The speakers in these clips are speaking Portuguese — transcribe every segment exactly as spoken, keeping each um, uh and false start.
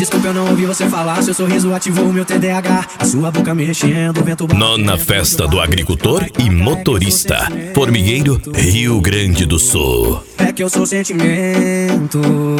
desculpa, eu não ouvi você falar. Seu sorriso ativou o meu T D A H. A sua boca mexendo, o vento... Nona Festa do Agricultor e Motorista, Formigueiro, Rio Grande do Sul. É que eu sou sentimento.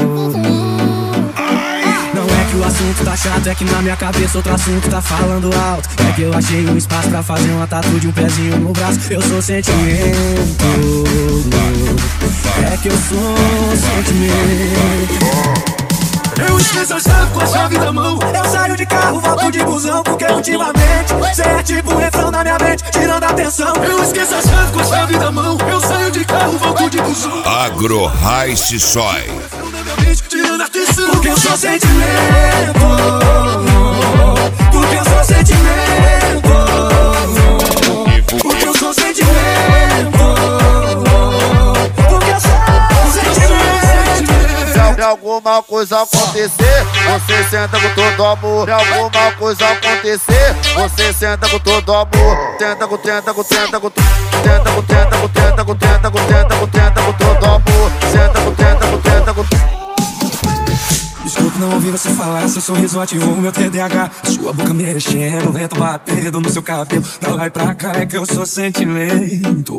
Não é que o assunto tá chato, é que na minha cabeça outro assunto tá falando alto. É que eu achei um espaço pra fazer uma tatu de um pezinho no braço. Eu sou sentimento. É que eu sou sentimento. Eu esqueço a chave com a chave na mão. Eu saio de carro, volto de busão, porque ultimamente cê é tipo um refrão na minha mente, tirando a atenção. Eu esqueço a chave com a chave na mão. Eu saio de carro, volto de busão. Agro Rice Soy. Tirando a atenção. Porque eu sou sentimento. Porque eu sou sentimento. Porque eu sou sentimento. Porque eu sou sentimento. Se alguma coisa acontecer, você senta com todo amor. Se alguma coisa acontecer, você senta com todo amor. Tenta com, tenta com, tenta com, tenta com, tenta com, tenta com, tenta com, tenta com, tenta com todo amor. Senta com, tenta com, tenta com. Desculpa, não ouvi você falar. Seu sorriso ativou o meu T D A H. Sua boca mexendo, o vento batendo no seu cabelo. Pra lá e pra cá, é que eu sou sentimento.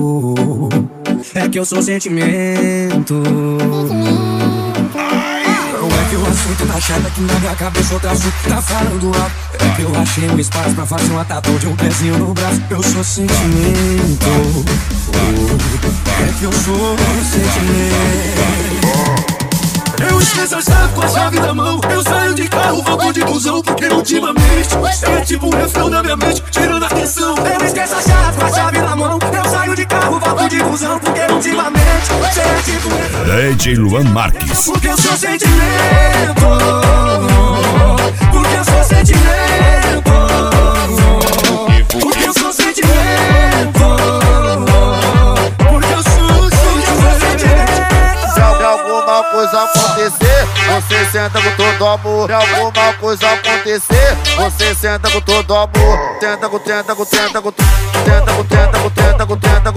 É que eu sou sentimento. Não é que o assunto tá chato, é que na minha cabeça outro assunto tá falando alto. É que eu achei um espaço pra fazer uma tatu de um pezinho no braço. Eu sou sentimento. É que eu sou sentimento. Eu esqueço a chave com a chave na mão. Eu saio de carro, volto de busão, porque ultimamente é tipo um refrão na minha mente, tirando a atenção. Eu esqueço a chave com a chave na mão. Eu saio de carro, volto de busão, porque ultimamente é tipo um refrão. D J Luan Marques. Porque eu sou sentimento. Porque eu sou sentimento. Porque eu sou sentimento. Porque eu sou sentimento. Se alguma coisa acontecer, você senta com todo amor. Se alguma coisa acontecer, você senta com todo amor. Tenta com, tenta com, tenta com, tenta com, tenta com, tenta com, tenta